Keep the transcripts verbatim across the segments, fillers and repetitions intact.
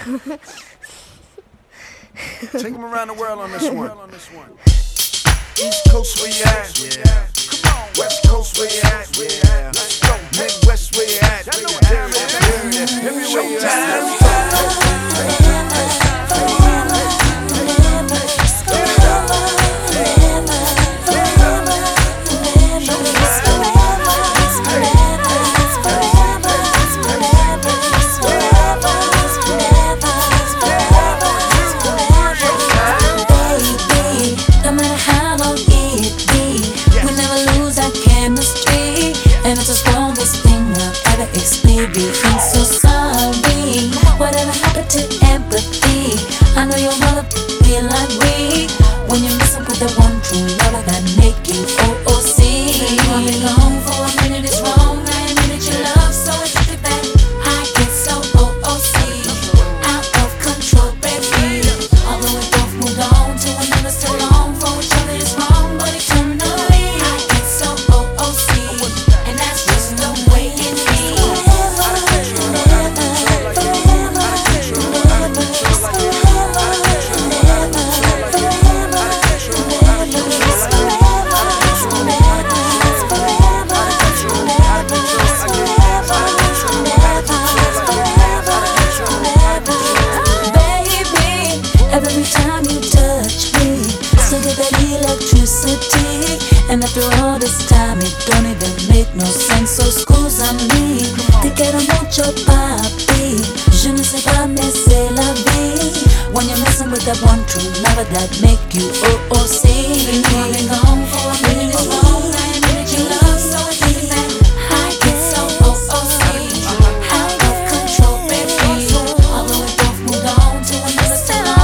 Take them around the world on this one. East Coast where you at? Yeah. Come on. West Coast where you at? Yeah. Let's go. Midwest where you at? Yeah. Everywhere you at? And it's the strongest thing I've ever experienced. So sorry, whatever happened to empathy? I know you'll wanna feel like we when you're messing with the one true lover that make you O O C. I've been gone for a minute, it's wrong. I admit your love, so it's just that I get so O O C, out of control, baby. Although we both moved on to another so long for each other is wrong, but eternally I get so O O C. Every time you touch me, still get that electricity. And after all this time, it don't even make no sense. So excuse-me, te quiero mucho, papi. Je ne sais pas, mais c'est la vie. When you're messing with that one true lover that make you O O C. I've been gone for a minute, it's wrong. I admit your love, so it's easy that I get so O O C, out of control, baby. Although we both moved on to another salon.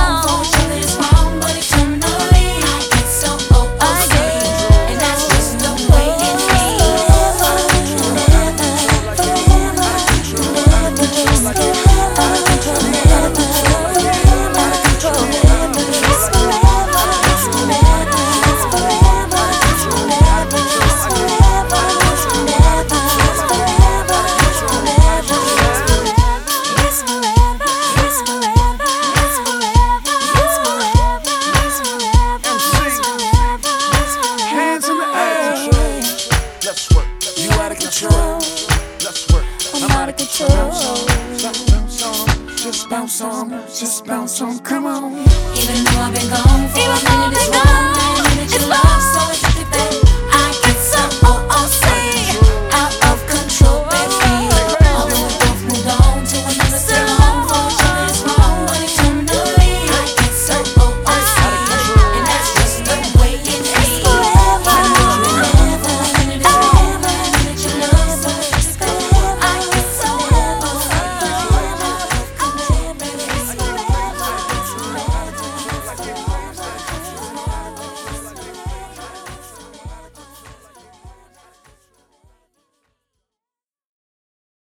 I'm out of control. Just bounce on, just bounce on, come on. Even though I've been gone for a minute, it's wrong. I admit your love, so it's just that